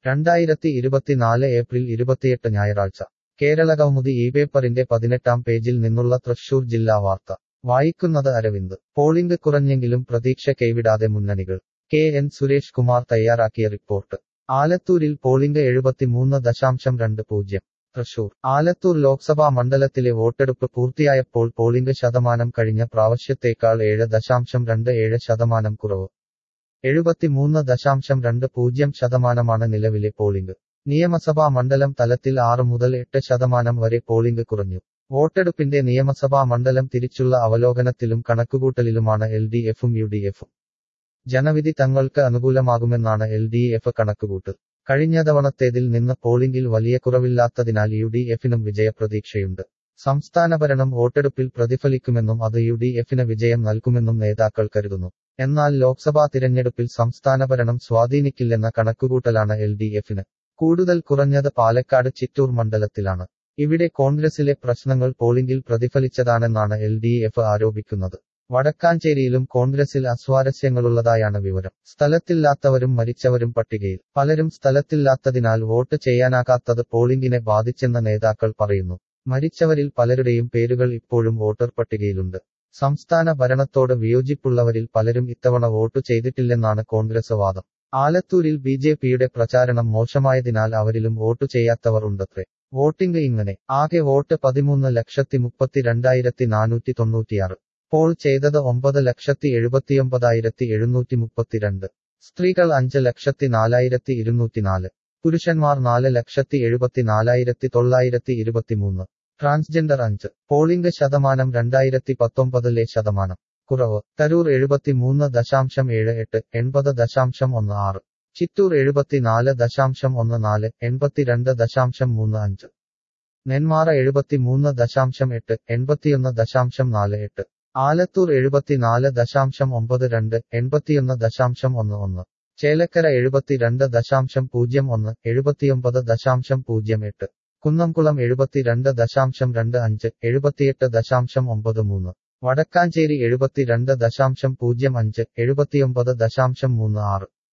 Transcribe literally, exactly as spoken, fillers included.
രണ്ടായിരത്തി ഇരുപത്തിനാല് ഏപ്രിൽ ഇരുപത്തിയെട്ട് ഞായറാഴ്ച കേരളകൗമുദി ഈ പേപ്പറിന്റെ പതിനെട്ടാം പേജിൽ നിന്നുള്ള തൃശൂർ ജില്ലാ വാർത്ത വായിക്കുന്നത് അരവിന്ദ്. പോളിംഗ് കുറഞ്ഞെങ്കിലും പ്രതീക്ഷ കൈവിടാതെ മുന്നണികൾ. കെ എൻ സുരേഷ് കുമാർ തയ്യാറാക്കിയ റിപ്പോർട്ട്. ആലത്തൂരിൽ പോളിംഗ് എഴുപത്തിമൂന്ന് ദശാംശം രണ്ട് പൂജ്യം. തൃശൂർ. ആലത്തൂർ ലോക്സഭാ മണ്ഡലത്തിലെ വോട്ടെടുപ്പ് പൂർത്തിയായപ്പോൾ പോളിംഗ് ശതമാനം കഴിഞ്ഞ പ്രാവശ്യത്തേക്കാൾ ഏഴ് ദശാംശം രണ്ട് ഏഴ് ശതമാനം കുറവ്. എഴുപത്തിമൂന്ന് ദശാംശം രണ്ട് പൂജ്യം ശതമാനമാണ് നിലവിലെ പോളിംഗ്. നിയമസഭാ മണ്ഡലം തലത്തിൽ ആറ് മുതൽ എട്ട് ശതമാനം വരെ പോളിംഗ് കുറഞ്ഞു. വോട്ടെടുപ്പിന്റെ നിയമസഭാ മണ്ഡലം തിരിച്ചുള്ള അവലോകനത്തിലും കണക്കുകൂട്ടലിലുമാണ് എൽ ഡി എഫും യു ഡി എഫും. ജനവിധി തങ്ങൾക്ക് അനുകൂലമാകുമെന്നാണ് എൽ ഡി എഫ് കണക്കുകൂട്ട്. കഴിഞ്ഞ തവണത്തേതിൽ നിന്ന് പോളിംഗിൽ വലിയ കുറവില്ലാത്തതിനാൽ യു ഡി എഫിനും വിജയപ്രതീക്ഷയുണ്ട്. സംസ്ഥാന ഭരണം വോട്ടെടുപ്പിൽ പ്രതിഫലിക്കുമെന്നും അത് യു ഡി എഫിന് വിജയം നൽകുമെന്നും നേതാക്കൾ കരുതുന്നു. എന്നാൽ ലോക്സഭാ തിരഞ്ഞെടുപ്പിൽ സംസ്ഥാന ഭരണം സ്വാധീനിക്കില്ലെന്ന കണക്കുകൂട്ടലാണ് എൽ ഡി എഫിന്. കൂടുതൽ കുറഞ്ഞത് പാലക്കാട് ചിറ്റൂർ മണ്ഡലത്തിലാണ്. ഇവിടെ കോൺഗ്രസിലെ പ്രശ്നങ്ങൾ പോളിംഗിൽ പ്രതിഫലിച്ചതാണെന്നാണ് എൽ ഡി എഫ് ആരോപിക്കുന്നത്. വടക്കാഞ്ചേരിയിലും കോൺഗ്രസിൽ അസ്വാരസ്യങ്ങളുള്ളതായാണ് വിവരം. സ്ഥലത്തില്ലാത്തവരും മരിച്ചവരും പട്ടികയിൽ. പലരും സ്ഥലത്തില്ലാത്തതിനാൽ വോട്ട് ചെയ്യാനാകാത്തത് പോളിംഗിനെ ബാധിച്ചെന്ന് നേതാക്കൾ പറയുന്നു. മരിച്ചവരിൽ പലരുടെയും പേരുകൾ ഇപ്പോഴും വോട്ടർ പട്ടികയിലുണ്ട്. സംസ്ഥാന ഭരണത്തോട് വിയോജിപ്പുള്ളവരിൽ പലരും ഇത്തവണ വോട്ട് ചെയ്തിട്ടില്ലെന്നാണ് കോൺഗ്രസ് വാദം. ആലത്തൂരിൽ ബി ജെ പിയുടെ പ്രചാരണം മോശമായതിനാൽ അവരിലും വോട്ട് ചെയ്യാത്തവർ ഉണ്ടത്രേ. വോട്ടിംഗ് ഇങ്ങനെ. ആകെ വോട്ട് പതിമൂന്ന് ലക്ഷത്തി മുപ്പത്തിരണ്ടായിരത്തി നാനൂറ്റി തൊണ്ണൂറ്റിയാറ്. പോൾ ചെയ്തത് ഒമ്പത് ലക്ഷത്തി എഴുപത്തിയൊമ്പതായിരത്തി എഴുന്നൂറ്റി മുപ്പത്തിരണ്ട്. സ്ത്രീകൾ അഞ്ച് ലക്ഷത്തി നാലായിരത്തി ഇരുന്നൂറ്റിനാല്. പുരുഷന്മാർ നാല് ലക്ഷത്തി എഴുപത്തിനാലായിരത്തി തൊള്ളായിരത്തി ഇരുപത്തിമൂന്ന്. ട്രാൻസ്ജെൻഡർ അഞ്ച്. പോളിംഗ് ശതമാനം രണ്ടായിരത്തി പത്തൊമ്പതിലെ ശതമാനം. കുറവ്. തരൂർ എഴുപത്തിമൂന്ന് ദശാംശം ഏഴ് എട്ട്, എൺപത് ദശാംശം ഒന്ന് ആറ്. ചിറ്റൂർ എഴുപത്തിനാല് ദശാംശം ഒന്ന് നാല്, എൺപത്തിരണ്ട് ദശാംശം മൂന്ന് അഞ്ച്. നെന്മാറ എഴുപത്തിമൂന്ന് ദശാംശം എട്ട്, എൺപത്തിയൊന്ന് ദശാംശം നാല് എട്ട്. ആലത്തൂർ എഴുപത്തിനാല് ദശാംശം ഒമ്പത് രണ്ട്, എൺപത്തിയൊന്ന് ദശാംശം ഒന്ന് ഒന്ന്. ചേലക്കര എഴുപത്തിരണ്ട് ദശാംശം പൂജ്യം ഒന്ന്, എഴുപത്തിയൊമ്പത് ദശാംശം പൂജ്യം എട്ട്. കുന്നംകുളം എഴുപത്തിരണ്ട് ദശാംശം രണ്ട് അഞ്ച്, എഴുപത്തിയെട്ട് ദശാംശം ഒമ്പത് മൂന്ന്. വടക്കാഞ്ചേരി എഴുപത്തിരണ്ട് ദശാംശം പൂജ്യം അഞ്ച്, എഴുപത്തിയൊമ്പത് ദശാംശം മൂന്ന് ആറ്.